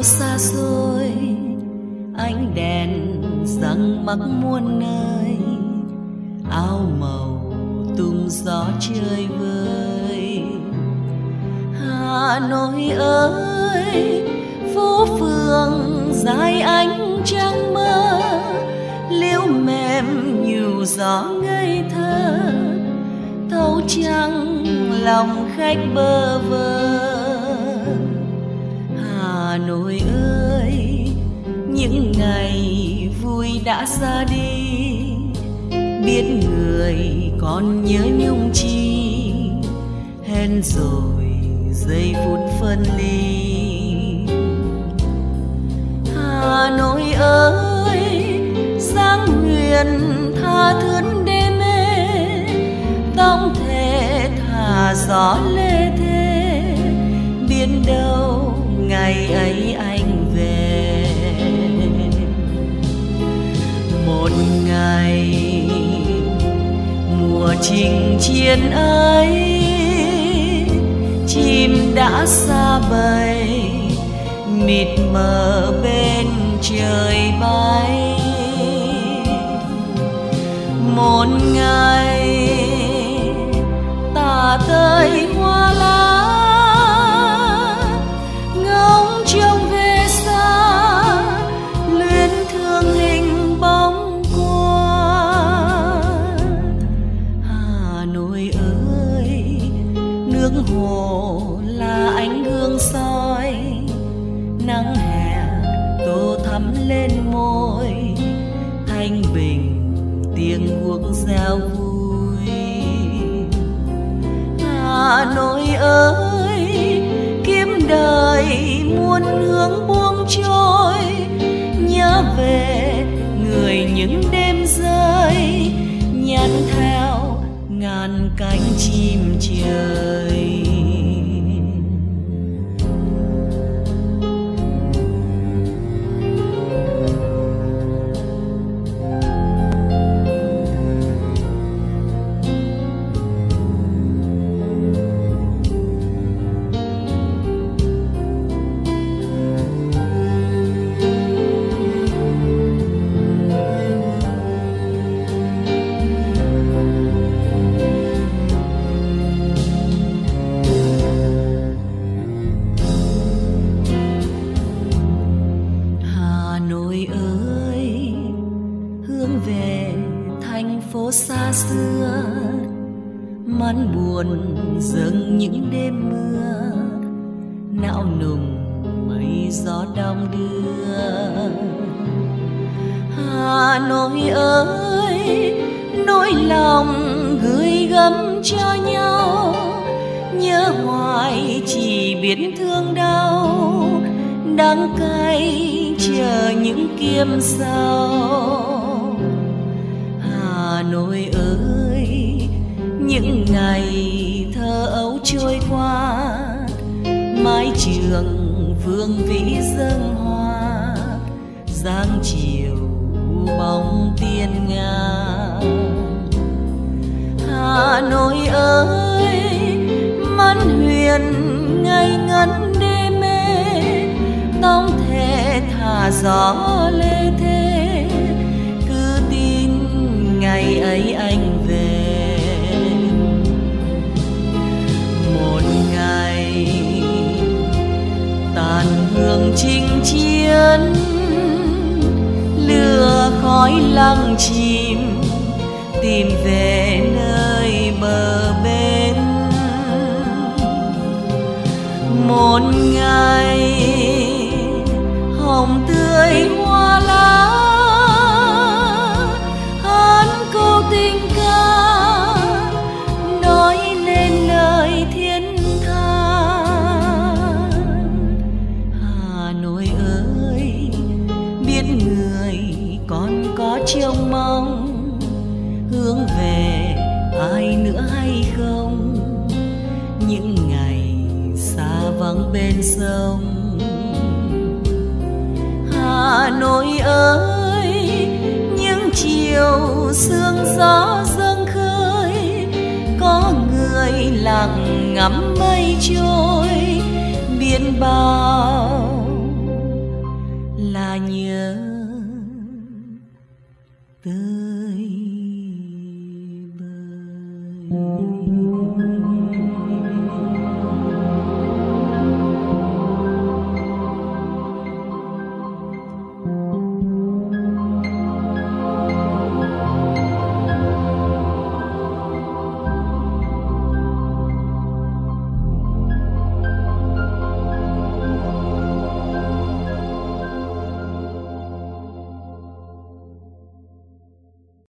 xa xôi, ánh đèn răng mắc muôn nơi, áo màu tung gió chơi vơi. Hà Nội ơi, phố phường dài ánh trăng mơ, liễu mềm nhủ gió ngây thơ, thấu trăng lòng khách bơ vơ. Hà Nội ơi, những ngày vui đã ra đi, biết người còn nhớ nhung chi, hẹn rồi giây phút phân ly. Hà Nội ơi, dáng huyền tha thướt đê mê, tóc thề thả gió lê thê, biết đâu ngày ấy anh về. Một ngày mùa chinh chiến ấy, chim đã xa bầy, mịt mờ bên trời bay. Một ngày tà tơi hoa lá, ngóng trông về xa, luyến thương hình bóng qua. Hà Nội ơi, nước hồ là ánh gương soi, nắng hè tô thắm lên môi, thanh bình tiếng guốc reo vui. Hà Nội ơi, kiếm đời muôn hướng buông trôi, nhớ về người những đêm rơi, nhắn theo ngàn cánh chim trời. Về thành phố xa xưa, mắn buồn dâng những đêm mưa, não nùng mây gió đong đưa. Hà Nội ơi, nỗi lòng gửi gắm cho nhau, nhớ hoài chỉ biết thương đau, đắng cay chờ những kiếp sau. Hà Nội ơi, những ngày thơ ấu trôi qua, mái trường vương vĩ dâng hoa, dáng chiều bóng tiên nga. Hà Nội ơi, mắt huyền ngây ngất đê mê, tóc thề thả gió lê thê, cứ tin ngày ấy anh về. Một ngày tàn hương chinh chiến, lửa khói lăng chìm, tìm về nơi bờ bên. Một ngày hồng tươi hoa lá, hát câu tình ca, nói lên lời thiên tha. Hà Nội ơi, biết người còn có trông mong, hướng về ai nữa hay không, những ngày xa vắng bên sông. Hà Nội ơi, những chiều sương gió dâng khơi, có người lặng ngắm mây trôi, biết bao